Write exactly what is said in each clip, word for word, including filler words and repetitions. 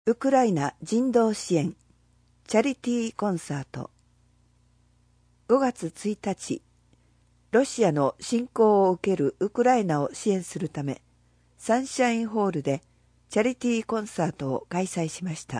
ウクライナ人道支援チャリティーコンサート。ごがつついたち、ロシアの侵攻を受けるウクライナを支援するため、サンシャインホールでチャリティーコンサートを開催しました。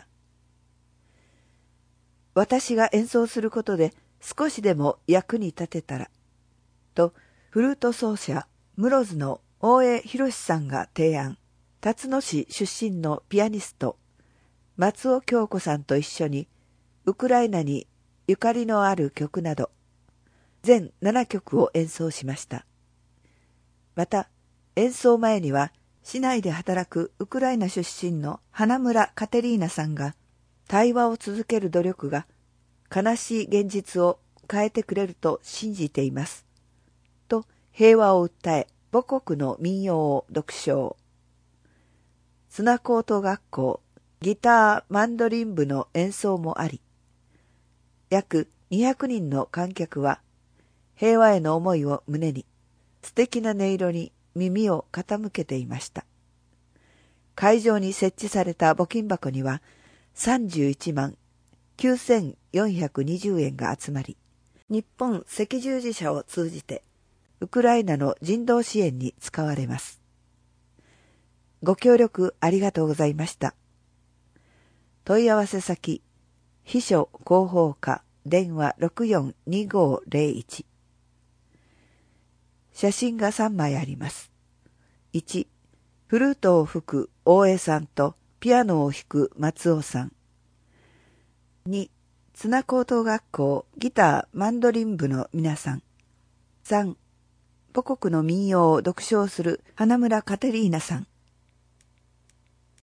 私が演奏することで少しでも役に立てたら、とフルート奏者ムロズの大江博さんが提案。辰野市出身のピアニスト、松尾京子さんと一緒にウクライナにゆかりのある曲など全ななきょくを演奏しました。また演奏前には市内で働くウクライナ出身の花村カテリーナさんが対話を続ける努力が悲しい現実を変えてくれると信じていますと平和を訴え母国の民謡を読唱。綱高等学校ギター・マンドリン部の演奏もあり、約にひゃくにんの観客は平和への思いを胸に素敵な音色に耳を傾けていました。会場に設置された募金箱にはさんじゅういちまんきゅうせんよんひゃくにじゅうえんが集まり、日本赤十字社を通じてウクライナの人道支援に使われます。ご協力ありがとうございました。問い合わせ先、秘書広報課電話 ろくよんにごゼロいち。写真がさんまいあります。いち、フルートを吹く大江さんとピアノを弾く松尾さん。に、綱高等学校ギター・マンドリン部の皆さん。さん、母国の民謡を読唱する花村カテリーナさん。